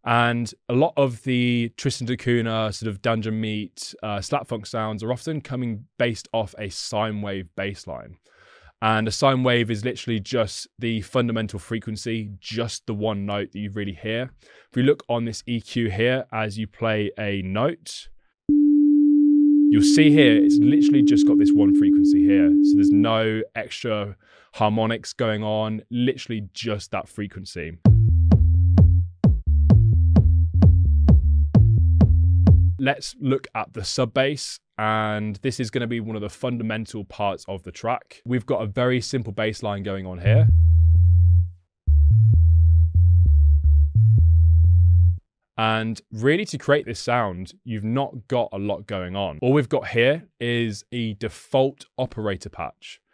And a lot of the Tristan da Cunha, sort of Dungeon Meat, slap funk sounds are often coming based off a sine wave bass line. And a sine wave is literally just the fundamental frequency, just the one note that you really hear. If we look on this EQ here, as you play a note, you'll see here, it's literally just got this one frequency here. So there's no extra harmonics going on, literally just that frequency. Let's look at the sub bass, and this is going to be one of the fundamental parts of the track. We've got a very simple bass line going on here. And really, to create this sound, you've not got a lot going on. All we've got here is a default operator patch.